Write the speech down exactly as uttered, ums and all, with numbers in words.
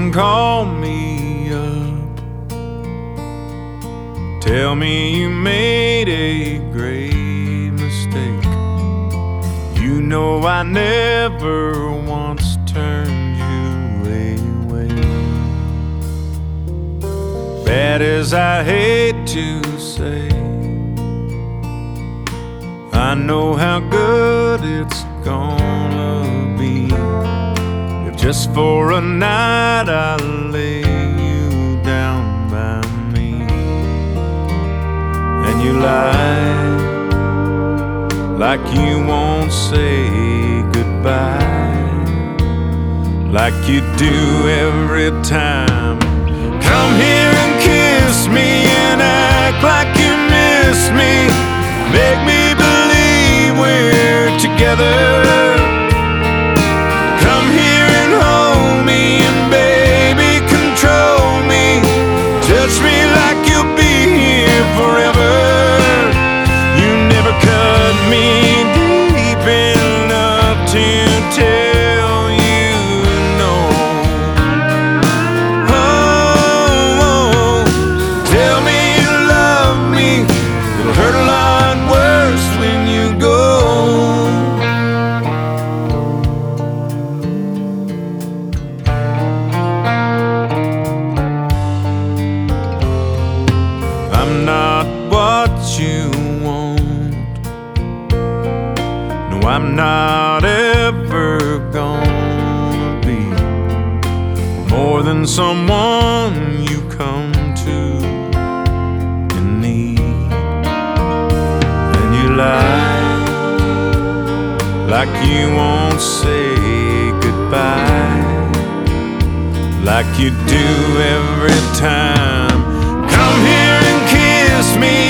and call me up. Tell me you made a great mistake. You know I never once turned you away. Bad as I hate to say, I know how good it's gonna be if just for a night I lay you down by me. And you lie like you won't say goodbye, like you do every time. Come here and kiss me and act like you miss me. Make me believe we're together. Come here and hold me and baby control me. Touch me like you'll be here forever. You never cut me deep enough to tell you no. Oh, oh, tell me you love me. It'll hurt a lot worse when you go. I'm not what you want. No, I'm not ever gonna be more than someone you come to in need. And you lie like you won't say goodbye, like you do every time. Come here and kiss me